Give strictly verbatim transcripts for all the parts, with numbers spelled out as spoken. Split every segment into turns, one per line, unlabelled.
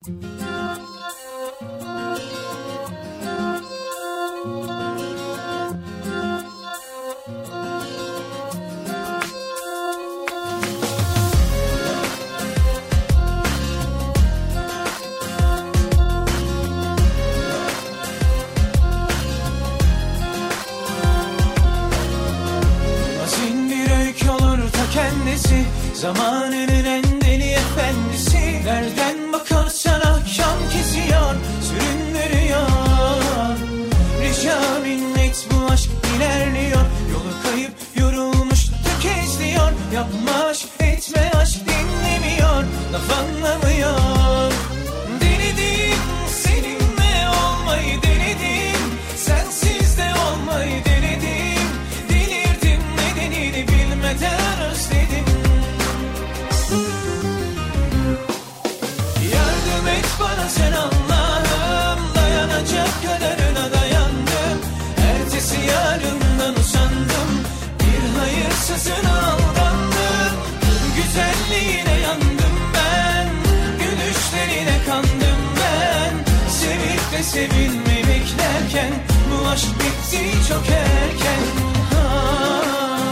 Zamanının en deli efendisi, nereden bakarsan akşam kesiyor, süründürüyor. Rica minnet bu aşk ilerliyor, yolu kayıp yorulmuş tökezliyor. Yapma aşk etme aşk dinlemiyor, laf anlamıyor. Denedim seninle olmayı denedim, sensiz de olmayı denedim. Delirdim nedenini bilmeden özledim. Bana sen Allah'ım, dayanacak kadarına dayandım. Ertesi yarından usandım, bir hayırsızına aldandım. Güzelliğine yandım ben, gülüşlerine kandım ben. Sevip de sevilmemek derken, bu aşk bitti çok erken. Ha.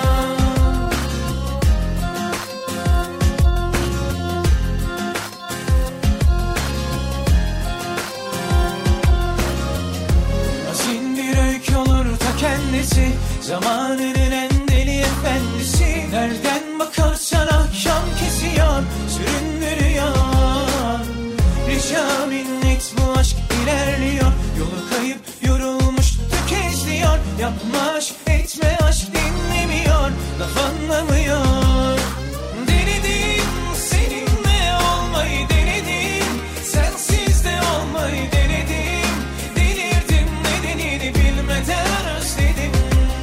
Kendisi, zamanının en deli efendisi, nereden bakarsan akşam kesiyor, süründürüyor. Rica minnet bu aşk ilerliyor, yolu kayıp yorulmuş tökezliyor. Yapma aşk etme aşk dinlemiyor, laf anlamıyor. Denedim seninle olmayı denedim, sensiz de olmayı denedim. Delirdim nedenini bilmeden özledim.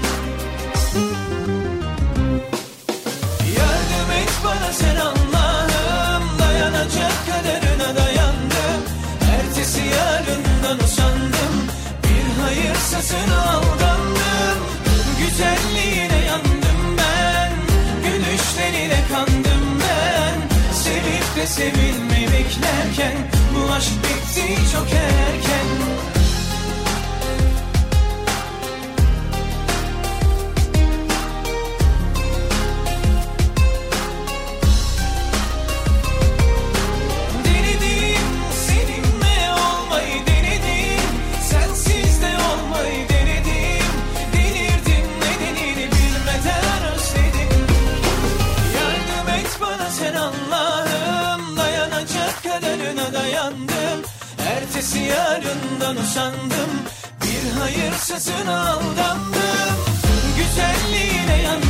Yardım et bana sen Allah'ım, dayanacak kadarına dayandım. Ertesi yarından usandım, bir hayırsızına aldandım. Güzelliğine yandım ben, gülüşlerine kandım ben. Sevip de sevilmeyi beklerken, bu aşk bitti çok erken. Ertesi yarından usandım, bir hayırsızına aldandım. Güzelliğine yandım.